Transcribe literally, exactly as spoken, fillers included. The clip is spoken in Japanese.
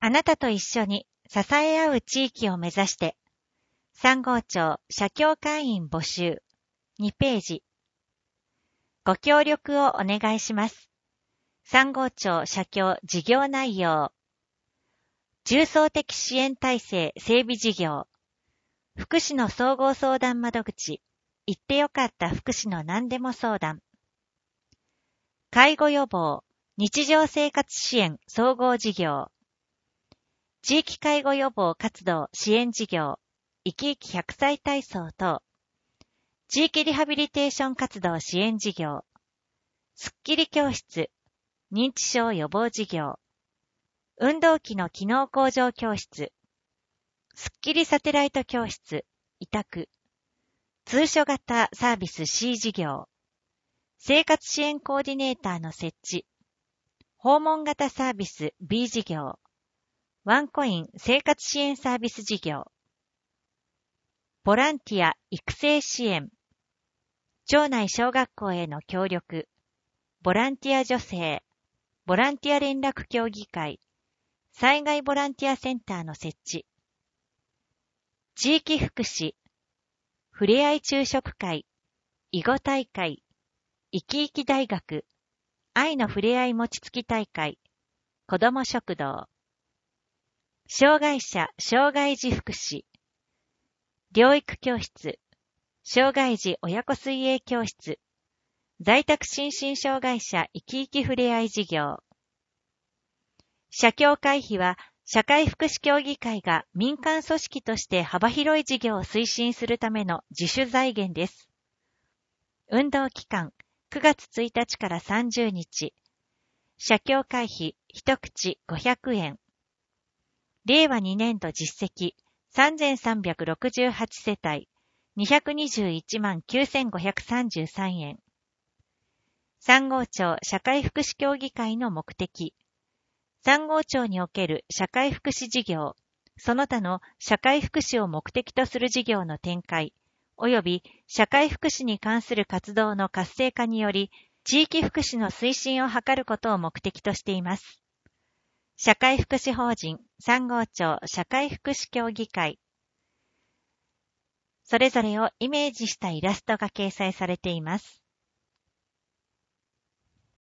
あなたと一緒に支え合う地域を目指して、三郷町社協会員募集、にページ。ご協力をお願いします。三郷町社協事業内容。重層的支援体制整備事業。福祉の総合相談窓口。行ってよかった福祉の何でも相談。介護予防、日常生活支援総合事業。地域介護予防活動支援事業。生き生きひゃくさい体操等。地域リハビリテーション活動支援事業。スッキリ教室。認知症予防事業。運動器の機能向上教室。スッキリサテライト教室。委託。通所型サービス C 事業。生活支援コーディネーターの設置。訪問型サービス B 事業。ワンコイン生活支援サービス事業。ボランティア育成支援。町内小学校への協力。ボランティア助成。ボランティア連絡協議会。災害ボランティアセンターの設置。地域福祉。ふれあい昼食会。囲碁大会。いきいき大学。愛のふれあい餅つき大会。子ども食堂。障害者障害児福祉。療育教室。障害児親子水泳教室。在宅心身障害者いきいきふれあい事業。社協会費は社会福祉協議会が民間組織として幅広い事業を推進するための自主財源です。運動期間くがつついたちからさんじゅうにち。社協会費一口ごひゃくえん。れいわにねんど実績さんぜんさんびゃくろくじゅうはちせたいにひゃくにじゅういちまんきゅうせんごひゃくさんじゅうさんえん。三郷町社会福祉協議会の目的。三郷町における社会福祉事業、その他の社会福祉を目的とする事業の展開、及び社会福祉に関する活動の活性化により、地域福祉の推進を図ることを目的としています。社会福祉法人三郷町社会福祉協議会。それぞれをイメージしたイラストが掲載されています。